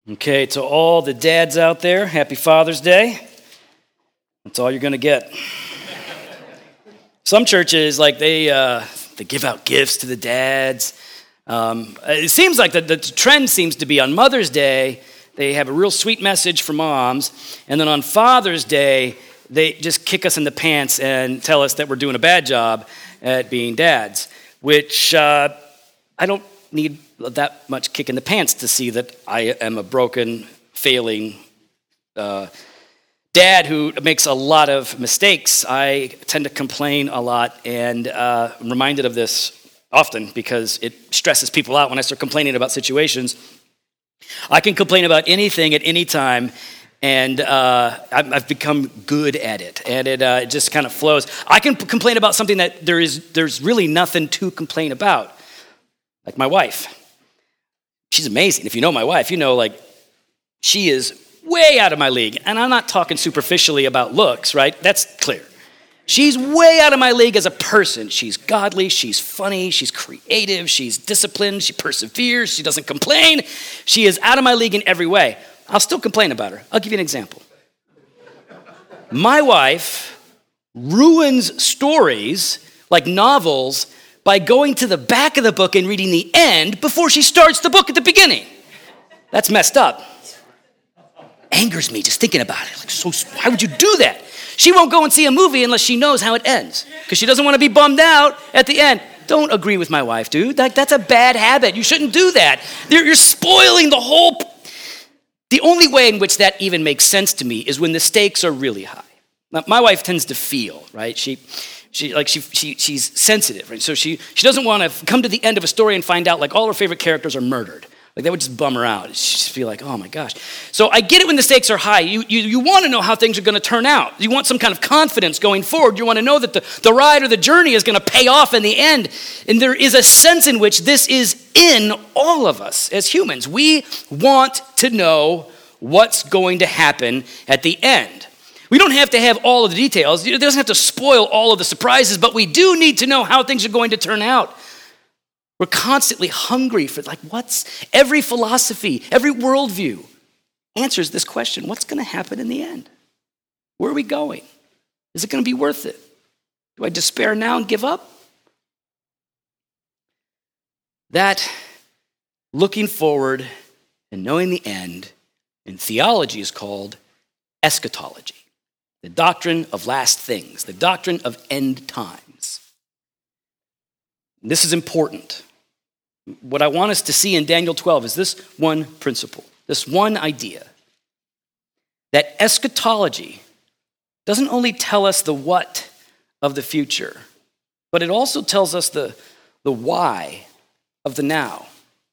Okay, to all the dads out there, happy Father's Day. That's all you're going to get. Some churches, they give out gifts to the dads. It seems like the trend seems to be on Mother's Day, they have a real sweet message for moms, and then on Father's Day, they just kick us in the pants and tell us that we're doing a bad job at being dads, which I don't need that much kick in the pants to see that I am a broken, failing dad who makes a lot of mistakes. I tend to complain a lot, and I'm reminded of this often because it stresses people out when I start complaining about situations. I can complain about anything at any time, and I've become good at it, and it just kind of flows. I can complain about something that there's really nothing to complain about, like my wife. She's amazing. If you know my wife, you know, she is way out of my league. And I'm not talking superficially about looks, right? That's clear. She's way out of my league as a person. She's godly, she's funny, she's creative, she's disciplined, she perseveres, she doesn't complain. She is out of my league in every way. I'll still complain about her. I'll give you an example. My wife ruins stories like novels by going to the back of the book and reading the end before she starts the book at the beginning. That's messed up. Angers me just thinking about it. Why would you do that? She won't go and see a movie unless she knows how it ends because she doesn't want to be bummed out at the end. Don't agree with my wife, dude. That's a bad habit. You shouldn't do that. You're spoiling the whole... The only way in which that even makes sense to me is when the stakes are really high. Now, my wife tends to feel, right? She's sensitive, right? So she doesn't want to come to the end of a story and find out all her favorite characters are murdered. That would just bum her out. She'd just feel like, oh my gosh. So I get it when the stakes are high. You want to know how things are going to turn out. You want some kind of confidence going forward. You want to know that the ride or the journey is going to pay off in the end. And there is a sense in which this is in all of us as humans. We want to know what's going to happen at the end. We don't have to have all of the details. It doesn't have to spoil all of the surprises, but we do need to know how things are going to turn out. We're constantly hungry for what's every philosophy, every worldview answers this question. What's going to happen in the end? Where are we going? Is it going to be worth it? Do I despair now and give up? That looking forward and knowing the end in theology is called eschatology. The doctrine of last things, the doctrine of end times. This is important. What I want us to see in Daniel 12 is this one principle, this one idea, that eschatology doesn't only tell us the what of the future, but it also tells us the why of the now.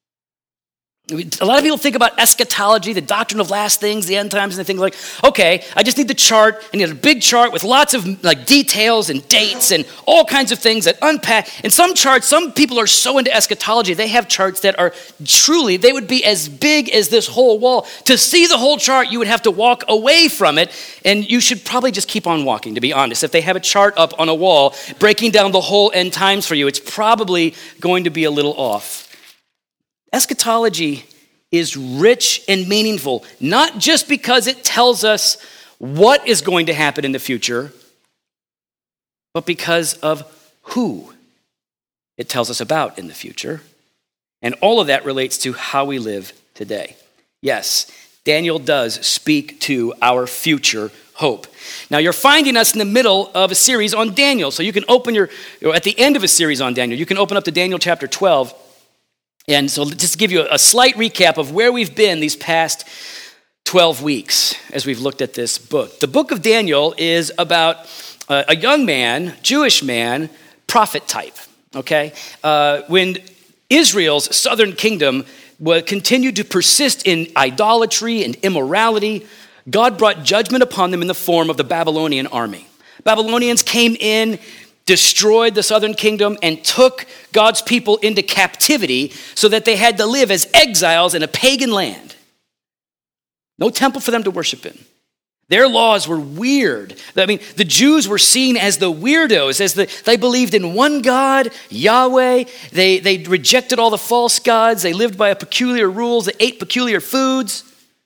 A lot of people think about eschatology, the doctrine of last things, the end times, and they think okay, I just need the chart. I need a big chart with lots of details and dates and all kinds of things that unpack. And some charts, some people are so into eschatology, they have charts that are truly, they would be as big as this whole wall. To see the whole chart, you would have to walk away from it, and you should probably just keep on walking, to be honest. If they have a chart up on a wall breaking down the whole end times for you, it's probably going to be a little off. Eschatology is rich and meaningful, not just because it tells us what is going to happen in the future, but because of who it tells us about in the future. And all of that relates to how we live today. Yes, Daniel does speak to our future hope. Now, you're finding us in the middle of a series on Daniel, so you can at the end of a series on Daniel, you can open up to Daniel chapter 12. And so just to give you a slight recap of where we've been these past 12 weeks as we've looked at this book. The book of Daniel is about a young man, Jewish man, prophet type, okay? When Israel's southern kingdom continued to persist in idolatry and immorality, God brought judgment upon them in the form of the Babylonian army. Babylonians came in, destroyed the southern kingdom, and took God's people into captivity so that they had to live as exiles in a pagan land. No temple for them to worship in. Their laws were weird. The Jews were seen as the weirdos, they believed in one God, Yahweh. They rejected all the false gods. They lived by peculiar rules. They ate peculiar foods.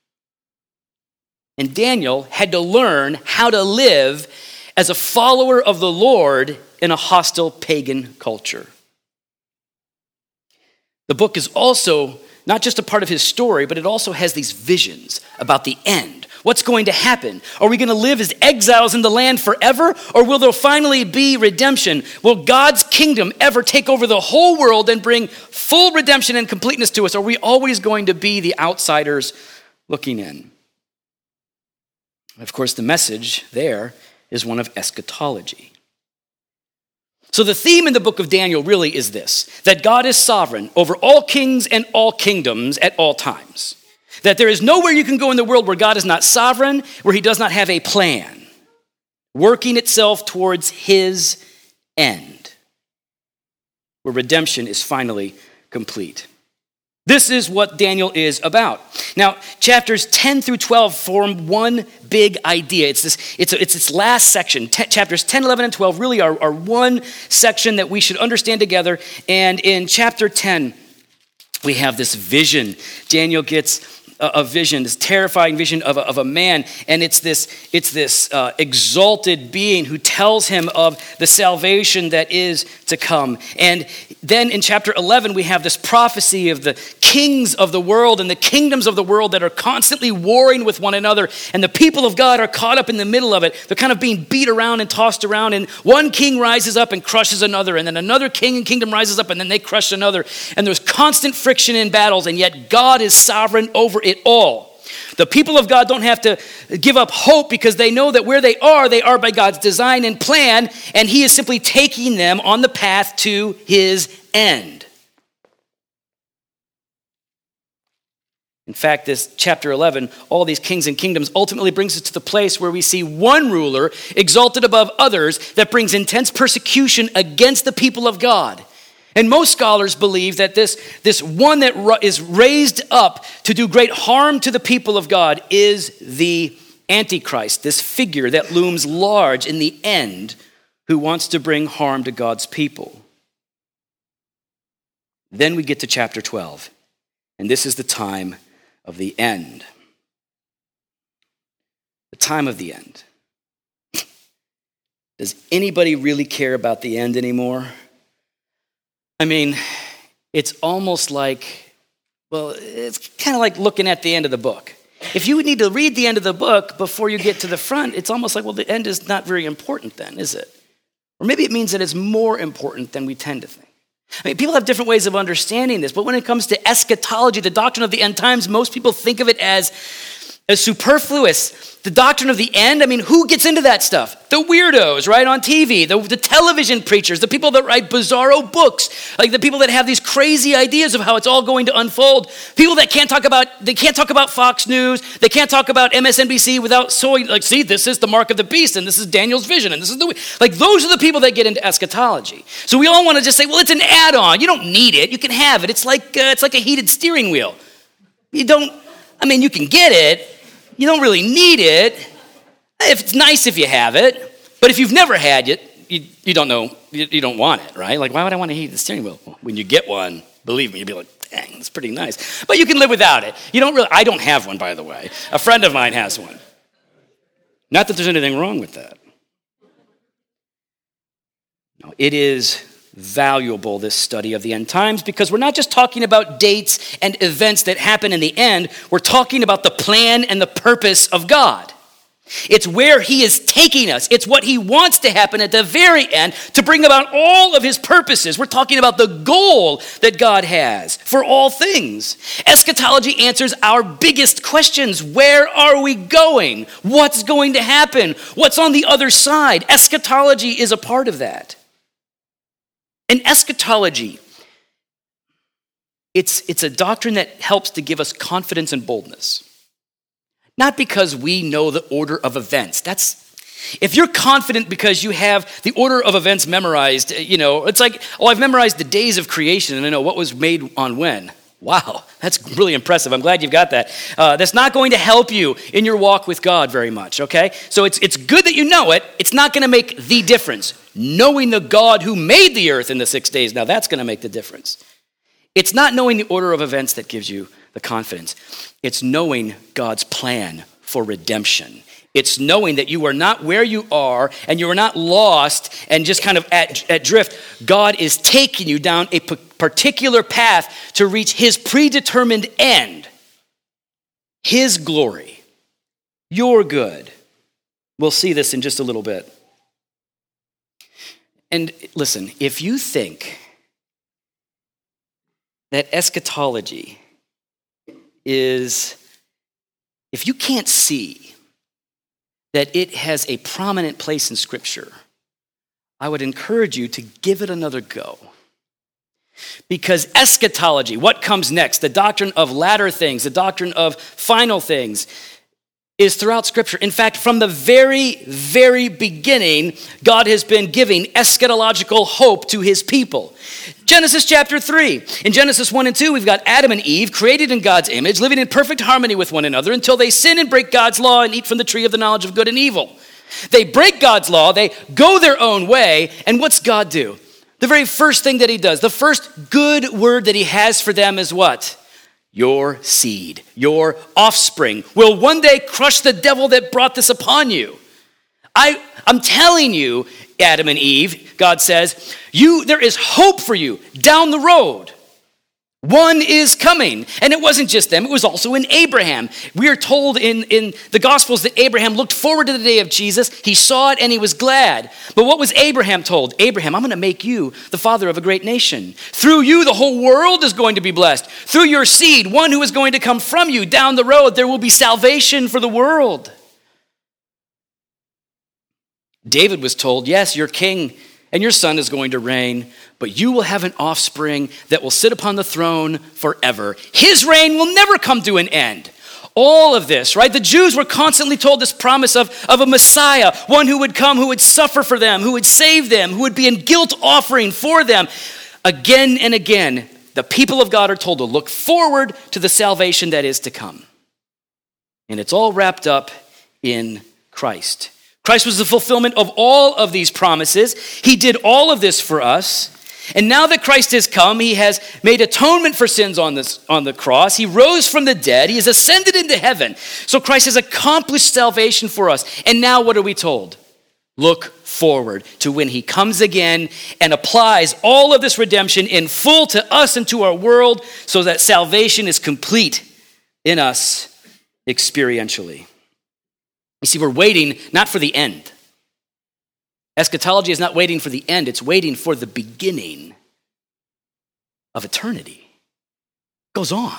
And Daniel had to learn how to live as a follower of the Lord in a hostile pagan culture. The book is also not just a part of his story, but it also has these visions about the end. What's going to happen? Are we going to live as exiles in the land forever? Or will there finally be redemption? Will God's kingdom ever take over the whole world and bring full redemption and completeness to us? Or are we always going to be the outsiders looking in? Of course, the message there is one of eschatology. So the theme in the book of Daniel really is this, that God is sovereign over all kings and all kingdoms at all times. That there is nowhere you can go in the world where God is not sovereign, where he does not have a plan, working itself towards his end, where redemption is finally complete. This is what Daniel is about. Now, chapters 10 through 12 form one big idea. It's this last section. Chapters 10, 11, and 12 really are one section that we should understand together. And in chapter 10, we have this vision. Daniel gets a vision, this terrifying vision of a man, and it's this exalted being who tells him of the salvation that is to come. And then in chapter 11, we have this prophecy of the kings of the world and the kingdoms of the world that are constantly warring with one another, and the people of God are caught up in the middle of it. They're kind of being beat around and tossed around, and one king rises up and crushes another, and then another king and kingdom rises up, and then they crush another. And there's constant friction in battles, and yet God is sovereign over it all. The people of God don't have to give up hope because they know that where they are by God's design and plan, and he is simply taking them on the path to his end. In fact, this chapter 11, all these kings and kingdoms, ultimately brings us to the place where we see one ruler exalted above others that brings intense persecution against the people of God. And most scholars believe that this one that is raised up to do great harm to the people of God is the Antichrist, this figure that looms large in the end who wants to bring harm to God's people. Then we get to chapter 12, and this is the time of the end. The time of the end. Does anybody really care about the end anymore? I mean, it's almost like, well, it's kind of like looking at the end of the book. If you need to read the end of the book before you get to the front, it's almost like, well, the end is not very important then, is it? Or maybe it means that it's more important than we tend to think. I mean, people have different ways of understanding this, but when it comes to eschatology, the doctrine of the end times, most people think of it as superfluous. The doctrine of the end, I mean, who gets into that stuff? The weirdos, right, on TV, the television preachers, the people that write bizarro books, like the people that have these crazy ideas of how it's all going to unfold. People that can't talk about Fox News, they can't talk about MSNBC without showing, like, see, this is the mark of the beast, and this is Daniel's vision, and this is those are the people that get into eschatology. So we all want to just say, well, it's an add-on. You don't need it. You can have it. It's like a heated steering wheel. You can get it. You don't really need it. If it's nice if you have it, but if you've never had it, you don't know, you don't want it, right? Like, why would I want to heat the steering wheel? Well, when you get one, believe me, you'll be like, dang, it's pretty nice. But you can live without it. I don't have one, by the way. A friend of mine has one. Not that there's anything wrong with that. No, it is valuable, this study of the end times, because we're not just talking about dates and events that happen in the end. We're talking about the plan and the purpose of God. It's where he is taking us. It's what he wants to happen at the very end to bring about all of his purposes. We're talking about the goal that God has for all things. Eschatology answers our biggest questions. Where are we going? What's going to happen? What's on the other side? Eschatology is a part of that. And eschatology, it's a doctrine that helps to give us confidence and boldness. Not because we know the order of events. If you're confident because you have the order of events memorized, it's like, I've memorized the days of creation and I know what was made on when. Wow, that's really impressive. I'm glad you've got that. That's not going to help you in your walk with God very much, okay? So it's good that you know it. It's not going to make the difference. Knowing the God who made the earth in the 6 days, now that's going to make the difference. It's not knowing the order of events that gives you the confidence. It's knowing God's plan for redemption. It's knowing that you are not where you are and you are not lost and just kind of at drift. God is taking you down a particular path to reach his predetermined end. His glory, your good. We'll see this in just a little bit. And listen, if you think that eschatology is, if you can't see that it has a prominent place in Scripture, I would encourage you to give it another go. Because eschatology, what comes next, the doctrine of latter things, the doctrine of final things, is throughout Scripture. In fact, from the very, very beginning, God has been giving eschatological hope to his people. Genesis chapter 3. In Genesis 1 and 2, we've got Adam and Eve created in God's image, living in perfect harmony with one another until they sin and break God's law and eat from the tree of the knowledge of good and evil. They break God's law, they go their own way, and what's God do? The very first thing that he does, the first good word that he has for them is what? Your seed, your offspring will one day crush the devil that brought this upon you. I'm telling you, Adam and Eve, God says, there is hope for you down the road. One is coming. And it wasn't just them, it was also in Abraham. We are told in the Gospels that Abraham looked forward to the day of Jesus. He saw it and he was glad. But what was Abraham told? Abraham, I'm going to make you the father of a great nation. Through you, the whole world is going to be blessed. Through your seed, one who is going to come from you down the road, there will be salvation for the world. David was told, yes, your king and your son is going to reign, but you will have an offspring that will sit upon the throne forever. His reign will never come to an end. All of this, right? The Jews were constantly told this promise of a Messiah, one who would come, who would suffer for them, who would save them, who would be a guilt offering for them. Again and again, the people of God are told to look forward to the salvation that is to come. And it's all wrapped up in Christ. Christ was the fulfillment of all of these promises. He did all of this for us. And now that Christ has come, he has made atonement for sins on the cross. He rose from the dead. He has ascended into heaven. So Christ has accomplished salvation for us. And now what are we told? Look forward to when he comes again and applies all of this redemption in full to us and to our world so that salvation is complete in us experientially. You see, we're waiting not for the end. Eschatology is not waiting for the end. It's waiting for the beginning of eternity. It goes on.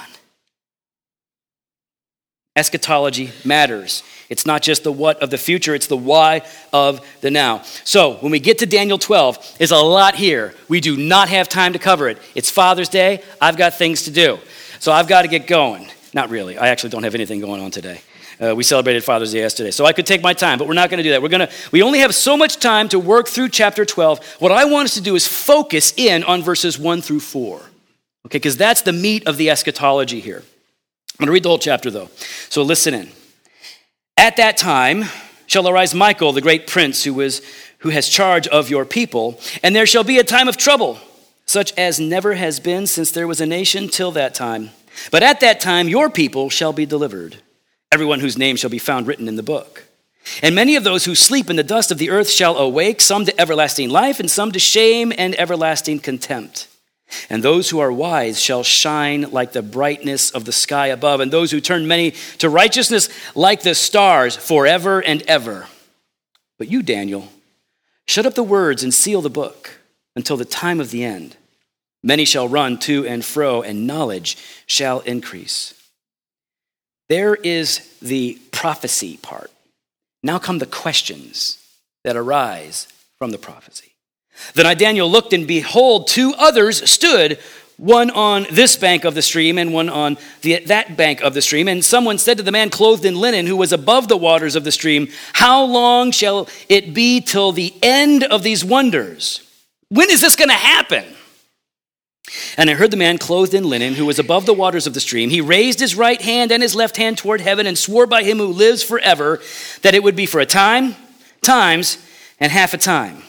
Eschatology matters. It's not just the what of the future, it's the why of the now. So when we get to Daniel 12, there's a lot here. We do not have time to cover it. It's Father's Day. I've got things to do. So I've got to get going. Not really. I actually don't have anything going on today. We celebrated Father's Day yesterday, so I could take my time, but we're not going to do that. We only have so much time to work through chapter 12. What I want us to do is focus in on verses 1 through 4, okay? Because that's the meat of the eschatology here. I'm going to read the whole chapter, though, so listen in. At that time shall arise Michael, the great prince, who has charge of your people, and there shall be a time of trouble, such as never has been since there was a nation till that time. But at that time your people shall be delivered. Everyone whose name shall be found written in the book. And many of those who sleep in the dust of the earth shall awake, some to everlasting life, and some to shame and everlasting contempt. And those who are wise shall shine like the brightness of the sky above, and those who turn many to righteousness like the stars forever and ever. But you, Daniel, shut up the words and seal the book until the time of the end. Many shall run to and fro, and knowledge shall increase. There is the prophecy part. Now come the questions that arise from the prophecy. Then I, Daniel, looked, and behold, two others stood, one on this bank of the stream and one on that bank of the stream. And someone said to the man clothed in linen who was above the waters of the stream, how long shall it be till the end of these wonders? When is this going to happen? And I heard the man clothed in linen who was above the waters of the stream. He raised his right hand and his left hand toward heaven and swore by him who lives forever that it would be for a time, times, and half a time.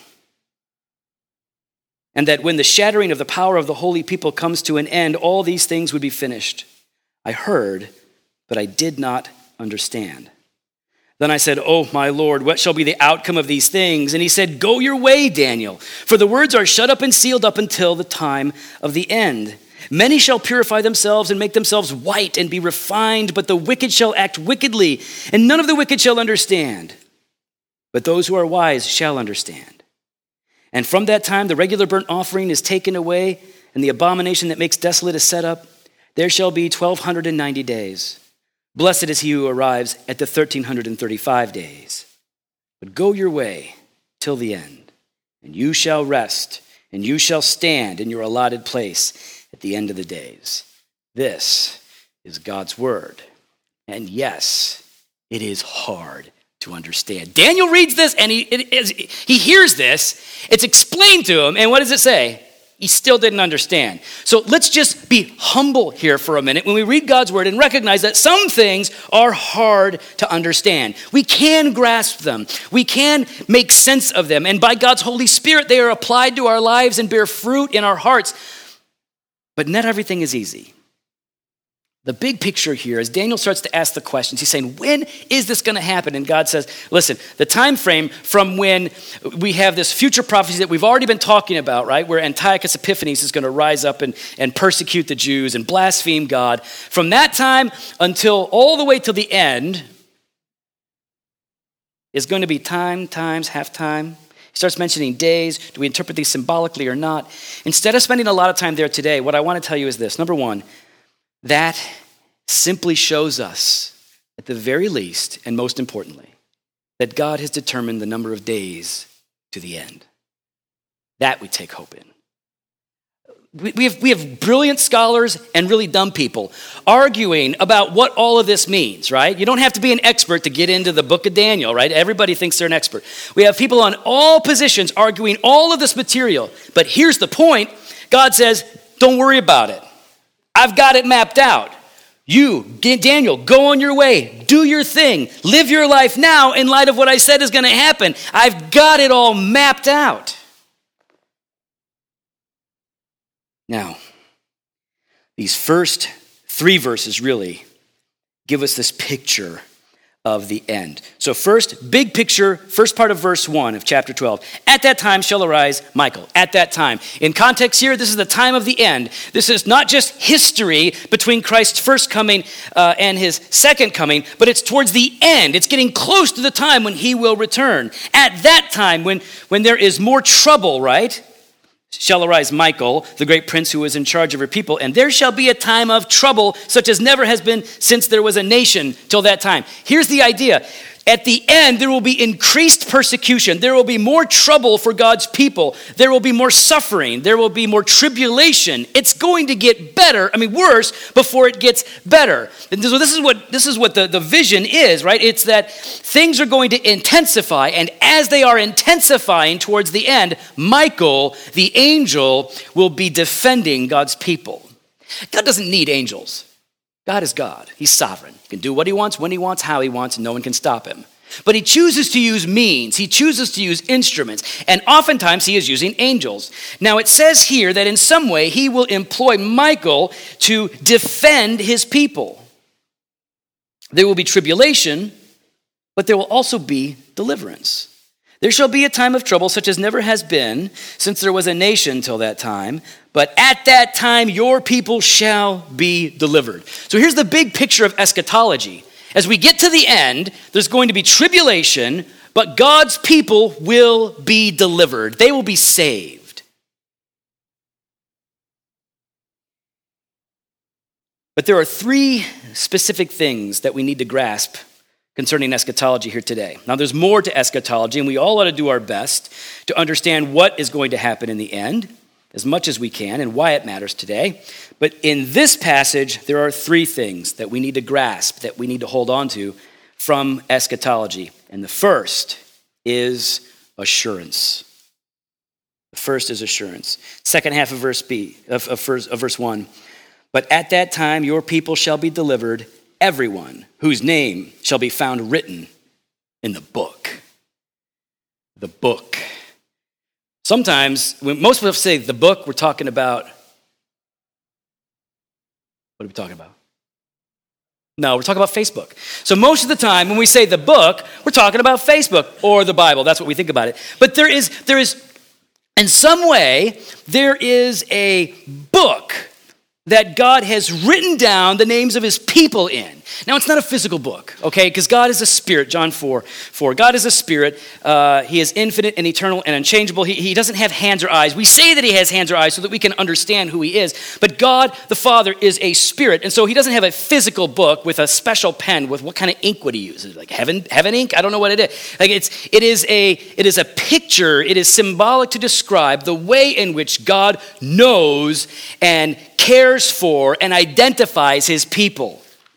And that when the shattering of the power of the holy people comes to an end, all these things would be finished. I heard, but I did not understand. Then I said, "Oh, my Lord, what shall be the outcome of these things?" And he said, "Go your way, Daniel, for the words are shut up and sealed up until the time of the end. Many shall purify themselves and make themselves white and be refined, but the wicked shall act wickedly, and none of the wicked shall understand. But those who are wise shall understand. And from that time the regular burnt offering is taken away, and the abomination that makes desolate is set up. There shall be 1,290 days. Blessed is he who arrives at the 1,335 days. But go your way till the end, and you shall rest, and you shall stand in your allotted place at the end of the days." This is God's word. And yes, it is hard to understand. Daniel reads this, and he hears this. It's explained to him, and what does it say? He still didn't understand. So let's just be humble here for a minute when we read God's word and recognize that some things are hard to understand. We can grasp them. We can make sense of them. And by God's Holy Spirit, they are applied to our lives and bear fruit in our hearts. But not everything is easy. The big picture here, as Daniel starts to ask the questions, he's saying, when is this going to happen? And God says, listen, the time frame from when we have this future prophecy that we've already been talking about, right, where Antiochus Epiphanes is going to rise up and persecute the Jews and blaspheme God, from that time until all the way to the end is going to be time times half time. He starts mentioning days. Do we interpret these symbolically or not? Instead of spending a lot of time there today, what I want to tell you is this. Number one, that simply shows us, at the very least, and most importantly, that God has determined the number of days to the end. That we take hope in. We have brilliant scholars and really dumb people arguing about what all of this means, right? You don't have to be an expert to get into the book of Daniel, right? Everybody thinks they're an expert. We have people on all positions arguing all of this material. But here's the point. God says, don't worry about it. I've got it mapped out. You, Daniel, go on your way. Do your thing. Live your life now in light of what I said is going to happen. I've got it all mapped out. Now, these first 3 verses really give us this picture of the end. So first, big picture, first part of verse 1 of chapter 12. At that time shall arise Michael. At that time. In context here, this is the time of the end. This is not just history between Christ's first coming and his second coming, but it's towards the end. It's getting close to the time when he will return. At that time, when there is more trouble, right? Shall arise Michael, the great prince who is in charge of her people, and there shall be a time of trouble such as never has been since there was a nation till that time. Here's the idea. At the end, there will be increased persecution. There will be more trouble for God's people. There will be more suffering. There will be more tribulation. It's going to get better, worse, before it gets better. And so this is what the vision is, right? It's that things are going to intensify, and as they are intensifying towards the end, Michael, the angel, will be defending God's people. God doesn't need angels. God is God. He's sovereign. He can do what he wants, when he wants, how he wants, and no one can stop him. But he chooses to use means. He chooses to use instruments. And oftentimes he is using angels. Now it says here that in some way he will employ Michael to defend his people. There will be tribulation, but there will also be deliverance. There shall be a time of trouble such as never has been since there was a nation till that time. But at that time, your people shall be delivered. So here's the big picture of eschatology. As we get to the end, there's going to be tribulation, but God's people will be delivered. They will be saved. But there are 3 specific things that we need to grasp concerning eschatology here today. Now, there's more to eschatology, and we all ought to do our best to understand what is going to happen in the end, as much as we can, and why it matters today. But in this passage, there are 3 things that we need to grasp, that we need to hold on to from eschatology. And the first is assurance. The first is assurance. Second half of verse B, of verse 1. But at that time, your people shall be delivered, everyone whose name shall be found written in the book. The book. Sometimes, when most people say the book, we're talking about, what are we talking about? No, we're talking about Facebook. So most of the time when we say the book, we're talking about Facebook or the Bible. That's what we think about it. But there is, in some way, there is a book that God has written down the names of his people in. Now, it's not a physical book, okay? Because God is a spirit, John 4:4. God is a spirit. He is infinite and eternal and unchangeable. He doesn't have hands or eyes. We say that he has hands or eyes so that we can understand who he is. But God, the Father, is a spirit. And so he doesn't have a physical book with a special pen. With what kind of ink would he use? Like heaven ink? I don't know what it is. Like it is a picture. It is symbolic to describe the way in which God knows and cares for and identifies his people.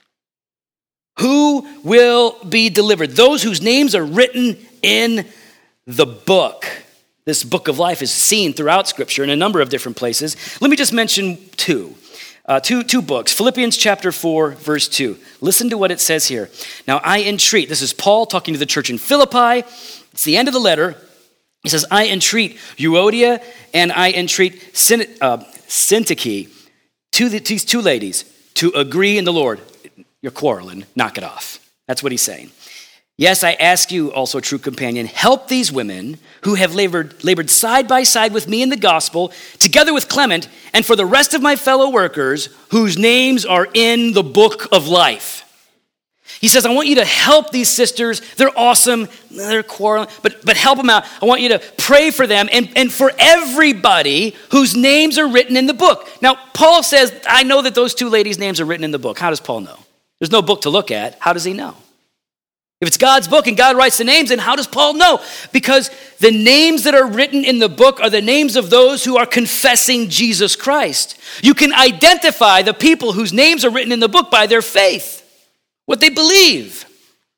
Who will be delivered? Those whose names are written in the book. This book of life is seen throughout Scripture in a number of different places. Let me just mention two books. Philippians chapter 4, verse 2. Listen to what it says here. Now I entreat, this is Paul talking to the church in Philippi. It's the end of the letter. He says, I entreat Euodia and I entreat Syntyche, these two ladies, to agree in the Lord. You're quarreling, knock it off. That's what he's saying. Yes, I ask you also, true companion, help these women who have labored side by side with me in the gospel, together with Clement, and for the rest of my fellow workers whose names are in the book of life. He says, I want you to help these sisters. They're awesome. They're quarreling, but help them out. I want you to pray for them and for everybody whose names are written in the book. Now, Paul says, I know that those two ladies' names are written in the book. How does Paul know? There's no book to look at. How does he know? If it's God's book and God writes the names, then how does Paul know? Because the names that are written in the book are the names of those who are confessing Jesus Christ. You can identify the people whose names are written in the book by their faith, what they believe.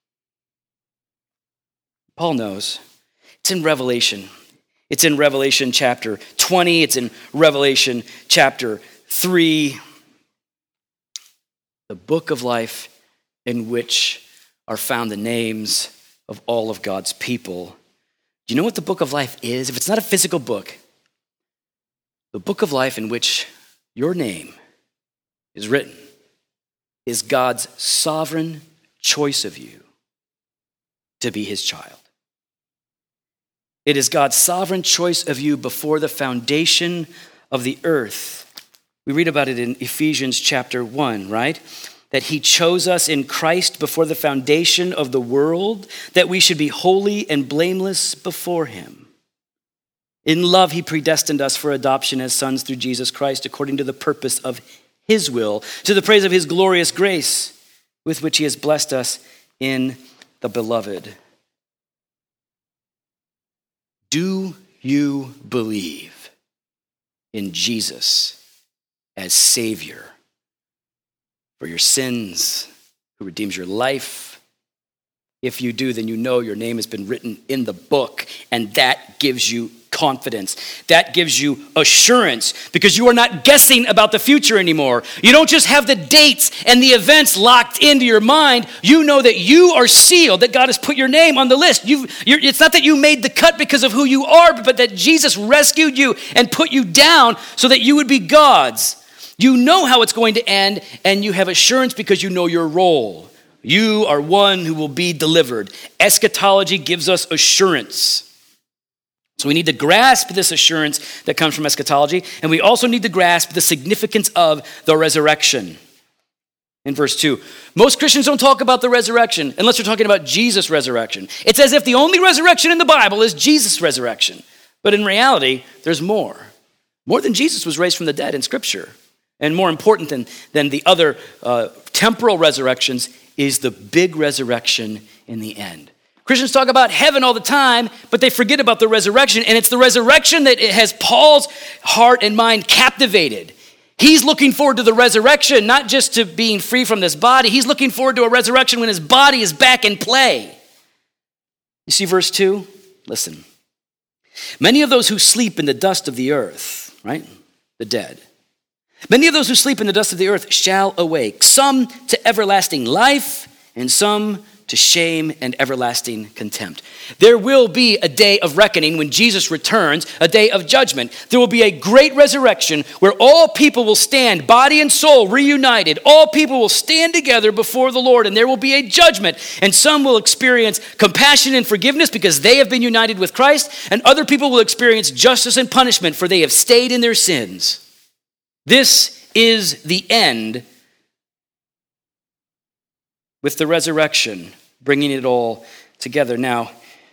Paul knows. It's in Revelation. It's in Revelation chapter 20. It's in Revelation chapter 3. The book of life in which are found the names of all of God's people. Do you know what the book of life is? If it's not a physical book, the book of life in which your name is written is God's sovereign choice of you to be his child. It is God's sovereign choice of you before the foundation of the earth. We read about it in Ephesians chapter 1, right? That he chose us in Christ before the foundation of the world, that we should be holy and blameless before him. In love, he predestined us for adoption as sons through Jesus Christ, according to the purpose of his will, to the praise of his glorious grace, with which he has blessed us in the beloved. Do you believe in Jesus as Savior for your sins, who redeems your life? If you do, then you know your name has been written in the book, and that gives you confidence. That gives you assurance, because you are not guessing about the future anymore. You don't just have the dates and the events locked into your mind. You know that you are sealed, that God has put your name on the list. It's not that you made the cut because of who you are, but that Jesus rescued you and put you down so that you would be God's. You know how it's going to end, and you have assurance because you know your role. You are one who will be delivered. Eschatology gives us assurance. So we need to grasp this assurance that comes from eschatology, and we also need to grasp the significance of the resurrection. In verse 2, most Christians don't talk about the resurrection unless they're talking about Jesus' resurrection. It's as if the only resurrection in the Bible is Jesus' resurrection. But in reality, there's more. More than Jesus was raised from the dead in Scripture. And more important than the other temporal resurrections is the big resurrection in the end. Christians talk about heaven all the time, but they forget about the resurrection. And it's the resurrection that has Paul's heart and mind captivated. He's looking forward to the resurrection, not just to being free from this body. He's looking forward to a resurrection when his body is back in play. You see verse 2? Listen. Many of those who sleep in the dust of the earth, right? The dead. Many of those who sleep in the dust of the earth shall awake, some to everlasting life and some to shame and everlasting contempt. There will be a day of reckoning when Jesus returns, a day of judgment. There will be a great resurrection where all people will stand, body and soul reunited. All people will stand together before the Lord, and there will be a judgment. And some will experience compassion and forgiveness because they have been united with Christ, and other people will experience justice and punishment for they have stayed in their sins. This is the end, with the resurrection bringing it all together. Now,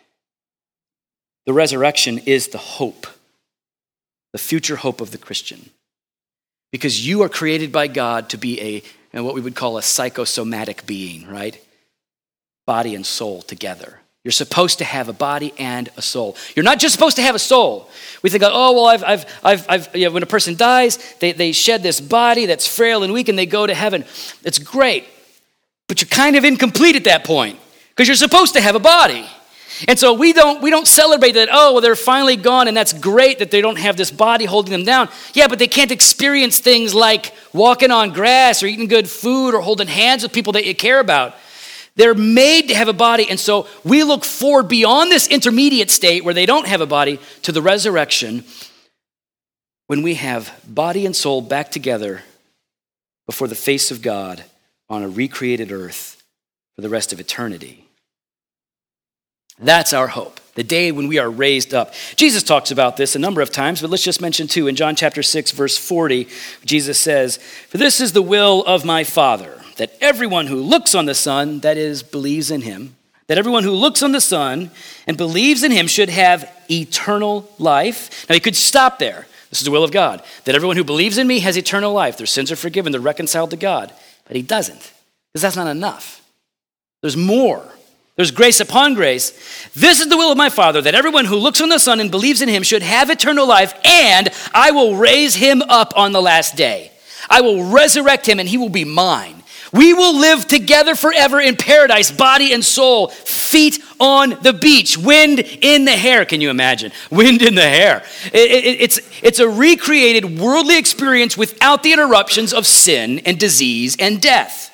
the resurrection is the hope, the future hope of the Christian. Because you are created by God to be what we would call a psychosomatic being, right? Body and soul together. You're supposed to have a body and a soul. You're not just supposed to have a soul. We think, oh, well, when a person dies, they shed this body that's frail and weak and they go to heaven. It's great. But you're kind of incomplete at that point because you're supposed to have a body. And so we don't celebrate that, oh, well, they're finally gone and that's great that they don't have this body holding them down. Yeah, but they can't experience things like walking on grass or eating good food or holding hands with people that you care about. They're made to have a body, and so we look forward beyond this intermediate state where they don't have a body to the resurrection when we have body and soul back together before the face of God on a recreated earth for the rest of eternity. That's our hope, the day when we are raised up. Jesus talks about this a number of times, but let's just mention two. In John chapter 6, verse 40, Jesus says, "For this is the will of my Father, that everyone who looks on the Son, that is, believes in him, that everyone who looks on the Son and believes in him should have eternal life." Now, you could stop there. This is the will of God, that everyone who believes in me has eternal life. Their sins are forgiven. They're reconciled to God. But he doesn't, because that's not enough. There's more. There's grace upon grace. "This is the will of my Father, that everyone who looks on the Son and believes in him should have eternal life, and I will raise him up on the last day. I will resurrect him, and he will be mine. We will live together forever in paradise, body and soul, feet on the beach, wind in the hair." Can you imagine? Wind in the hair. It's a recreated worldly experience without the interruptions of sin and disease and death.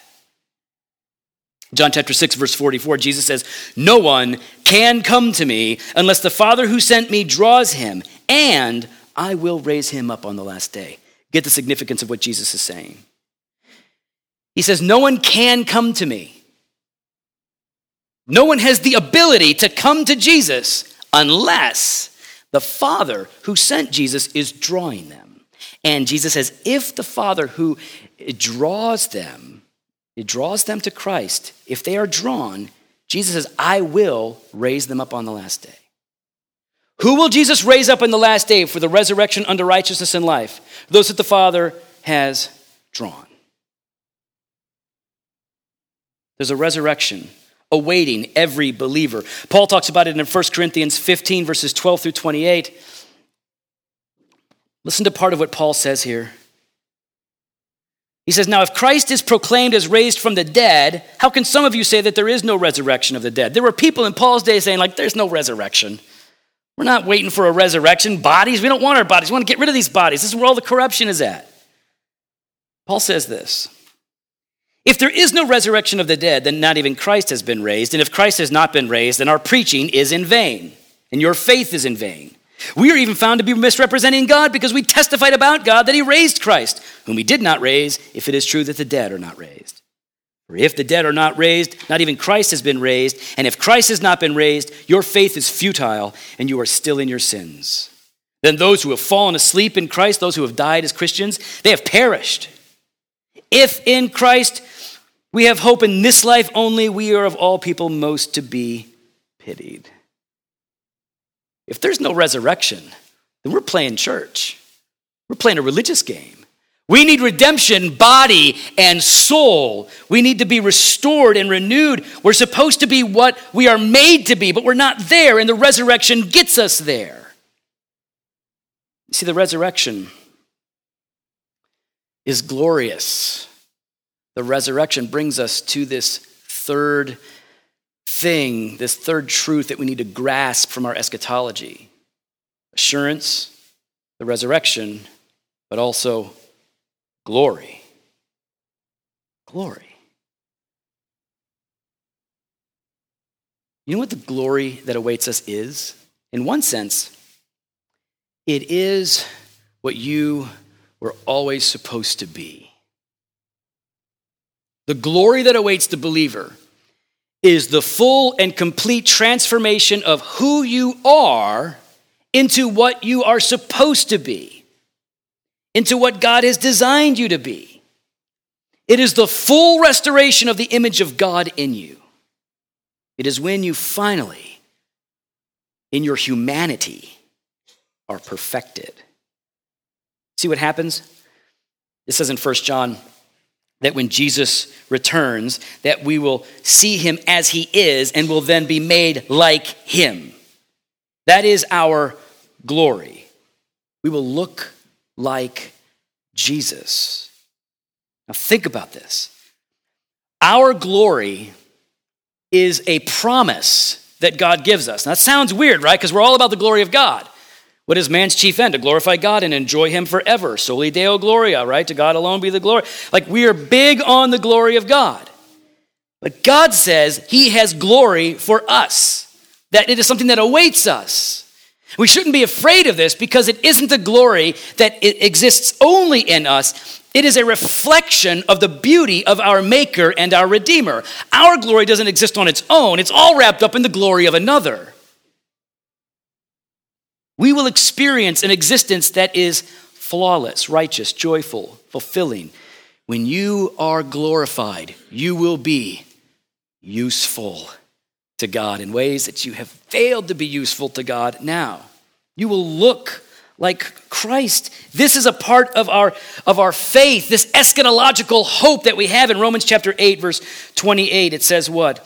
John chapter 6, verse 44, Jesus says, "No one can come to me unless the Father who sent me draws him, and I will raise him up on the last day." Get the significance of what Jesus is saying. He says, no one can come to me. No one has the ability to come to Jesus unless the Father who sent Jesus is drawing them. And Jesus says, if the Father who draws them, it draws them to Christ, if they are drawn, Jesus says, I will raise them up on the last day. Who will Jesus raise up in the last day for the resurrection unto righteousness and life? Those that the Father has drawn. There's a resurrection awaiting every believer. Paul talks about it in 1 Corinthians 15, verses 12 through 28. Listen to part of what Paul says here. He says, now if Christ is proclaimed as raised from the dead, how can some of you say that there is no resurrection of the dead? There were people in Paul's day saying, like, there's no resurrection. We're not waiting for a resurrection. Bodies, we don't want our bodies. We want to get rid of these bodies. This is where all the corruption is at. Paul says this. If there is no resurrection of the dead, then not even Christ has been raised. And if Christ has not been raised, then our preaching is in vain, and your faith is in vain. We are even found to be misrepresenting God because we testified about God that he raised Christ, whom he did not raise, if it is true that the dead are not raised. For if the dead are not raised, not even Christ has been raised. And if Christ has not been raised, your faith is futile, and you are still in your sins. Then those who have fallen asleep in Christ, those who have died as Christians, they have perished. If in Christ we have hope in this life only, we are of all people most to be pitied. If there's no resurrection, then we're playing church. We're playing a religious game. We need redemption, body and soul. We need to be restored and renewed. We're supposed to be what we are made to be, but we're not there, and the resurrection gets us there. You see, the resurrection is glorious. The resurrection brings us to this third thing, this third truth that we need to grasp from our eschatology. Assurance, the resurrection, but also glory. Glory. You know what the glory that awaits us is? In one sense, it is what you were always supposed to be. The glory that awaits the believer is the full and complete transformation of who you are into what you are supposed to be, into what God has designed you to be. It is the full restoration of the image of God in you. It is when you finally, in your humanity, are perfected. See what happens? It says in 1 John that when Jesus returns, that we will see him as he is and will then be made like him. That is our glory. We will look like Jesus. Now think about this. Our glory is a promise that God gives us. Now that sounds weird, right? Because we're all about the glory of God. What is man's chief end? To glorify God and enjoy him forever. Soli Deo Gloria, right? To God alone be the glory. Like we are big on the glory of God. But God says he has glory for us. That it is something that awaits us. We shouldn't be afraid of this because it isn't a glory that it exists only in us. It is a reflection of the beauty of our Maker and our Redeemer. Our glory doesn't exist on its own. It's all wrapped up in the glory of another. We will experience an existence that is flawless, righteous, joyful, fulfilling. When you are glorified, you will be useful to God in ways that you have failed to be useful to God now. You will look like Christ. This is a part of our faith, this eschatological hope that we have in Romans chapter 8, verse 28. It says what?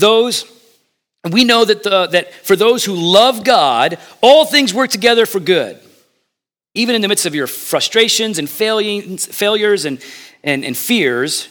We know that for those who love God, all things work together for good. Even in the midst of your frustrations and failures and fears,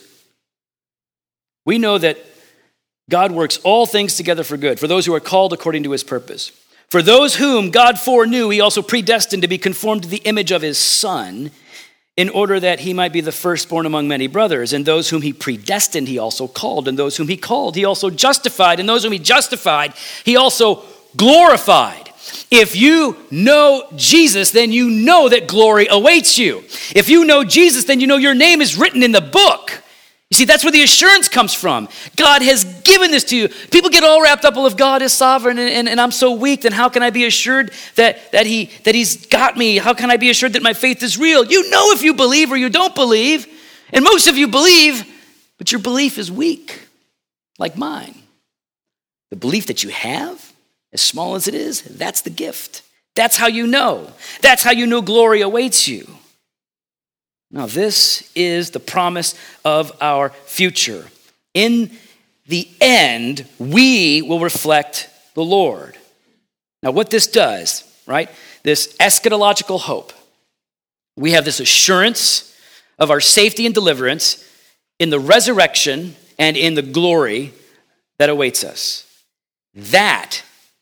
we know that God works all things together for good, for those who are called according to his purpose. For those whom God foreknew, he also predestined to be conformed to the image of his Son, in order that he might be the firstborn among many brothers. And those whom he predestined, he also called. And those whom he called, he also justified. And those whom he justified, he also glorified. If you know Jesus, then you know that glory awaits you. If you know Jesus, then you know your name is written in the book. You see, that's where the assurance comes from. God has given this to you. People get all wrapped up, well, if God is sovereign and I'm so weak, then how can I be assured that he's got me? How can I be assured that my faith is real? You know if you believe or you don't believe. And most of you believe, but your belief is weak, like mine. The belief that you have, as small as it is, that's the gift. That's how you know. That's how you know glory awaits you. Now, this is the promise of our future. In the end, we will reflect the Lord. Now, what this does, right? This eschatological hope. We have this assurance of our safety and deliverance in the resurrection and in the glory that awaits us. That,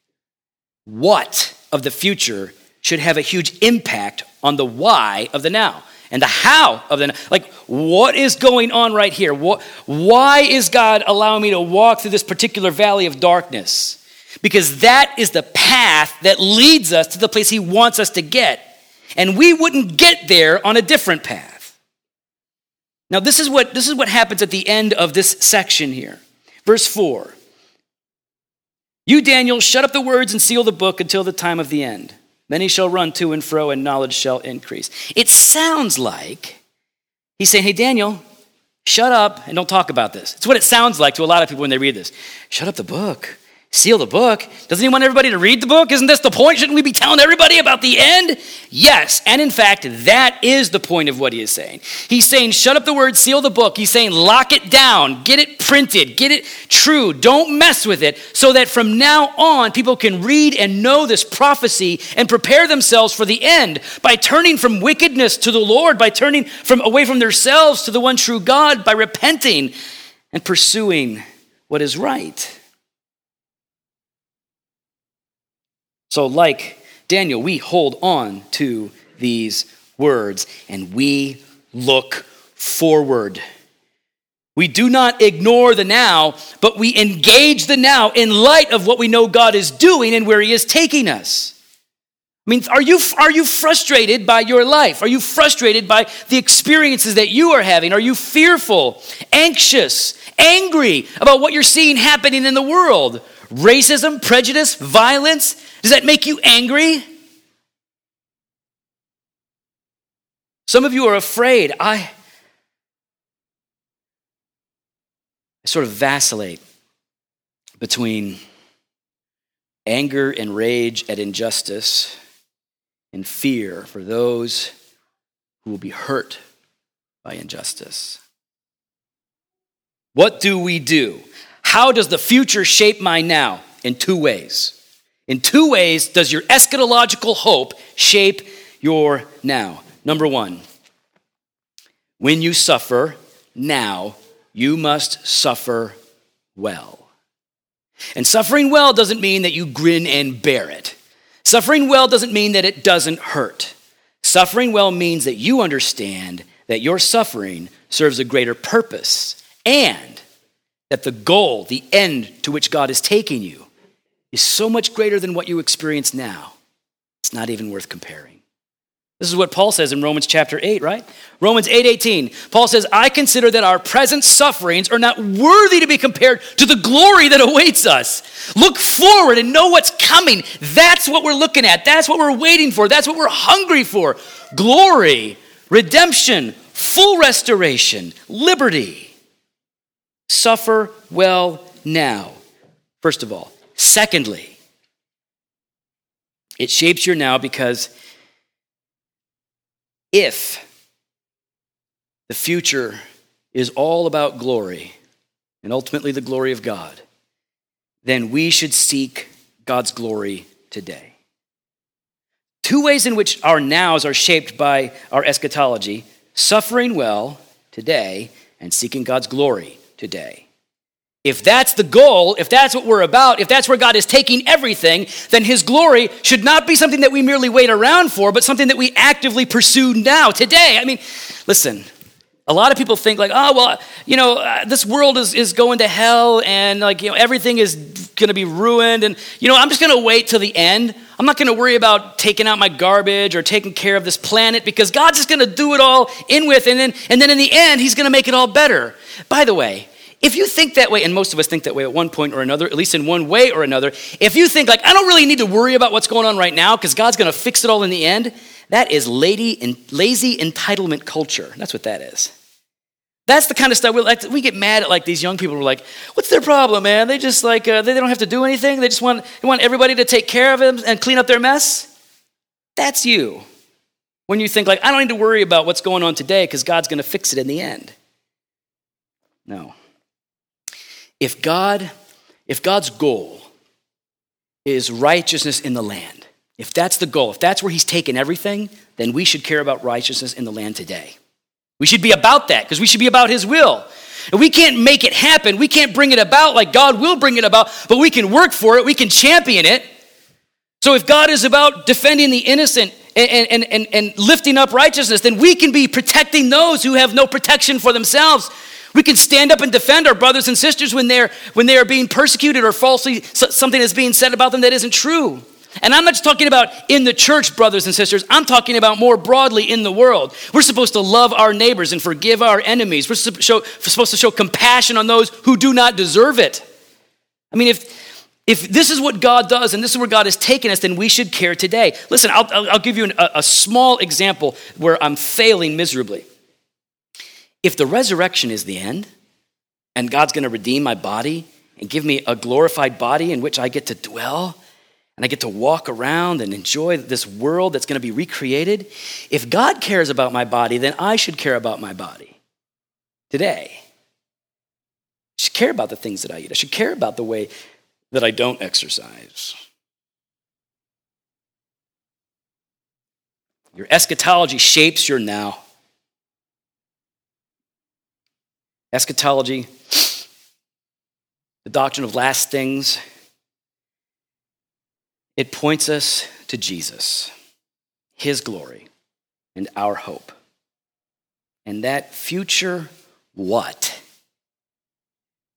what of the future, should have a huge impact on the why of the now. And the how of the, like, what is going on right here? Why is God allowing me to walk through this particular valley of darkness? Because that is the path that leads us to the place he wants us to get. And we wouldn't get there on a different path. Now, this is what happens at the end of this section here. Verse 4. You, Daniel, shut up the words and seal the book until the time of the end. Then he shall run to and fro, and knowledge shall increase. It sounds like he's saying, hey, Daniel, shut up and don't talk about this. It's what it sounds like to a lot of people when they read this. Shut up the book. Seal the book. Doesn't he want everybody to read the book? Isn't this the point? Shouldn't we be telling everybody about the end? Yes, and in fact, that is the point of what he is saying. He's saying, shut up the word, seal the book. He's saying, lock it down, get it printed, get it true. Don't mess with it, so that from now on, people can read and know this prophecy and prepare themselves for the end by turning from wickedness to the Lord, by turning away from themselves to the one true God, by repenting and pursuing what is right. So like Daniel, we hold on to these words and we look forward. We do not ignore the now, but we engage the now in light of what we know God is doing and where he is taking us. I mean, are you frustrated by your life? Are you frustrated by the experiences that you are having? Are you fearful, anxious, angry about what you're seeing happening in the world? Racism, prejudice, violence, does that make you angry? Some of you are afraid. I sort of vacillate between anger and rage at injustice and fear for those who will be hurt by injustice. What do we do? How does the future shape my now? In two ways. In two ways does your eschatological hope shape your now. Number one, when you suffer now, you must suffer well. And suffering well doesn't mean that you grin and bear it. Suffering well doesn't mean that it doesn't hurt. Suffering well means that you understand that your suffering serves a greater purpose and that the goal, the end to which God is taking you is so much greater than what you experience now. It's not even worth comparing. This is what Paul says in Romans chapter 8, right? Romans 8:18. Paul says, I consider that our present sufferings are not worthy to be compared to the glory that awaits us. Look forward and know what's coming. That's what we're looking at. That's what we're waiting for. That's what we're hungry for. Glory, redemption, full restoration, liberty. Suffer well now, first of all. Secondly, it shapes your now because if the future is all about glory and ultimately the glory of God, then we should seek God's glory today. Two ways in which our nows are shaped by our eschatology: suffering well today and seeking God's glory today. If that's the goal, if that's what we're about, if that's where God is taking everything, then his glory should not be something that we merely wait around for, but something that we actively pursue now, today. I mean, listen, a lot of people think like, oh, well, this world is going to hell and everything is going to be ruined. And, I'm just going to wait till the end. I'm not going to worry about taking out my garbage or taking care of this planet because God's just going to do it all in with. And then in the end, he's going to make it all better. By the way, if you think that way, and most of us think that way at one point or another, at least in one way or another, if you think I don't really need to worry about what's going on right now because God's going to fix it all in the end, that is lazy entitlement culture. That's what that is. That's the kind of stuff we get mad at these young people who are like, what's their problem, man? They just they don't have to do anything. They just want everybody to take care of them and clean up their mess. That's you. When you think I don't need to worry about what's going on today because God's going to fix it in the end. No. If God's goal is righteousness in the land, if that's the goal, if that's where he's taken everything, then we should care about righteousness in the land today. We should be about that because we should be about his will. And we can't make it happen. We can't bring it about like God will bring it about, but we can work for it. We can champion it. So if God is about defending the innocent and lifting up righteousness, then we can be protecting those who have no protection for themselves. We can stand up and defend our brothers and sisters when they are being persecuted or falsely something is being said about them that isn't true. And I'm not just talking about in the church, brothers and sisters. I'm talking about more broadly in the world. We're supposed to love our neighbors and forgive our enemies. We're supposed to show compassion on those who do not deserve it. I mean, if this is what God does and this is where God has taken us, then we should care today. Listen, I'll give you a small example where I'm failing miserably. If the resurrection is the end, and God's going to redeem my body and give me a glorified body in which I get to dwell, and I get to walk around and enjoy this world that's going to be recreated, if God cares about my body, then I should care about my body today. I should care about the things that I eat. I should care about the way that I don't exercise. Your eschatology shapes your now. Eschatology, the doctrine of last things, it points us to Jesus, his glory, and our hope. And that future what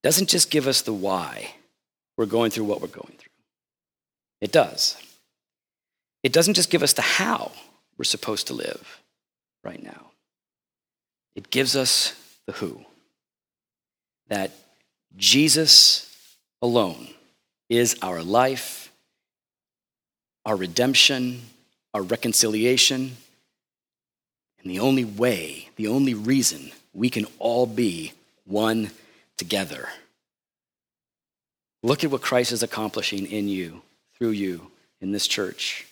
doesn't just give us the why we're going through what we're going through. It does. It doesn't just give us the how we're supposed to live right now. It gives us the who. That Jesus alone is our life, our redemption, our reconciliation, and the only way, the only reason we can all be one together. Look at what Christ is accomplishing in you, through you, in this church.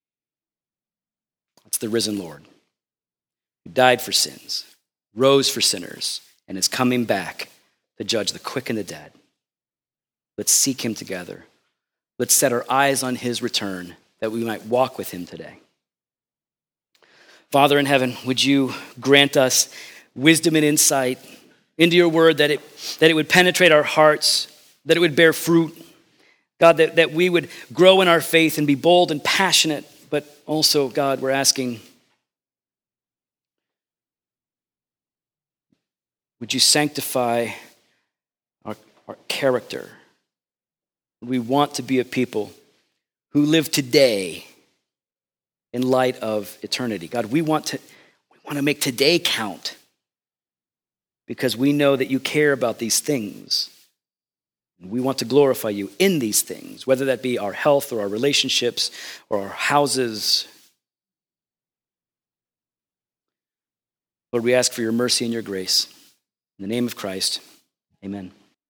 It's the risen Lord who died for sins, rose for sinners, and is coming back to judge the quick and the dead. Let's seek him together. Let's set our eyes on his return that we might walk with him today. Father in heaven, would you grant us wisdom and insight into your word, that it would penetrate our hearts, that it would bear fruit. God, that we would grow in our faith and be bold and passionate, but also, God, we're asking, would you sanctify our character? We want to be a people who live today in light of eternity. God, we want to make today count because we know that you care about these things. We want to glorify you in these things, whether that be our health or our relationships or our houses. Lord, we ask for your mercy and your grace. In the name of Christ, amen.